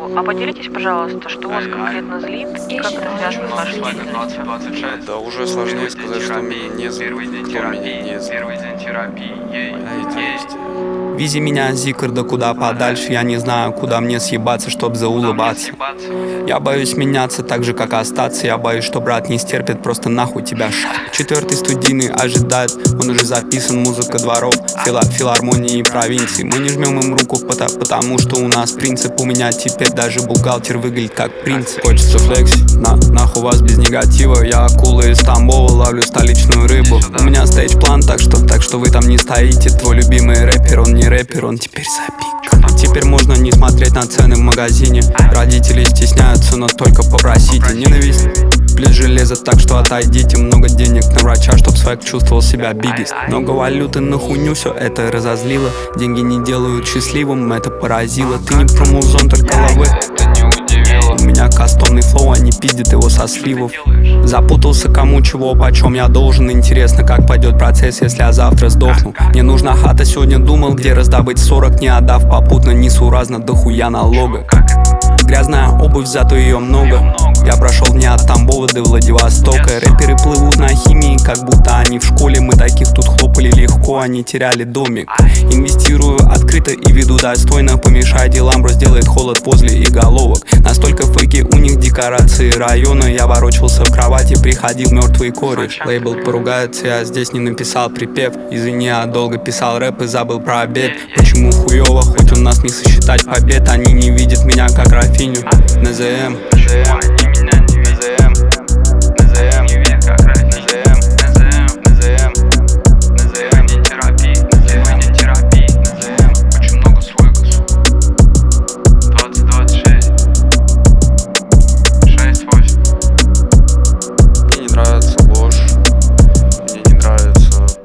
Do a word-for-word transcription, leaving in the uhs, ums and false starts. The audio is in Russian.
А поделитесь, пожалуйста, что вас конкретно злит и как это связано с вашей деятельностью? Да уже сложнее сказать, что меня не злит, кто меня не злит. Моя деятельность. Вези меня, Зикр, да куда подальше. Я не знаю, куда мне съебаться, чтоб заулыбаться. Я боюсь меняться так же, как остаться. Я боюсь, что брат не стерпит, просто нахуй тебя шаг. Четвертый студийный ожидает, он уже записан, музыка дворов, фила филармонии и провинции. Мы не жмем им руку, потому, потому что у нас принцип. У меня теперь даже бухгалтер выглядит как принцип. Хочется флексить, на, нахуй вас без негатива. Я акула из Тамбова, ловлю столичную рыбу. У меня стейдж-план, так что, так что вы там не стоите. Твой любимый рэпер, он не рэпер, он теперь запик. Теперь можно не смотреть на цены в магазине. Родители стесняются, но только попросите. Ненависть плюс железо, так что отойдите. Много денег на врача, чтоб свек чувствовал себя бигест. Много валюты на хуйню, все это разозлило. Деньги не делают счастливым, это поразило. Ты не про музон, только лавы. У меня кастомный флоу, они пиздят его со сливов. Запутался, кому чего, почем я должен. Интересно, как пойдет процесс, если я завтра сдохну. Мне нужна хата, сегодня думал, где раздобыть сорок, не отдав попутно несуразно дохуя налога. Грязная обувь, зато ее много. Я прошел не от Тамбова до Владивостока. Рэперы плывут на химии, как будто они в школе. Мы таких тут хлопали легко, они теряли домик. Инвестирую открыто и веду достойно. Помешай делам, бро, сделает холод возле иголовок. Настолько фейки, у них декорации района. Я ворочался в кровати, приходил мертвый кореш. Лейбл поругается, я здесь не написал припев. Извини, я долго писал рэп и забыл про обед. Почему хуёво, хоть у нас не сосчитать побед. Они не видят меня как Рафиню. эн зэ эм